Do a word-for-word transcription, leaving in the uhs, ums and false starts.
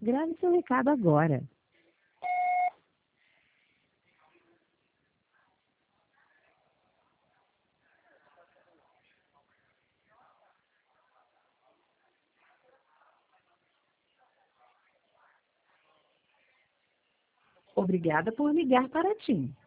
Grave seu recado agora. Obrigada por ligar para a TIM.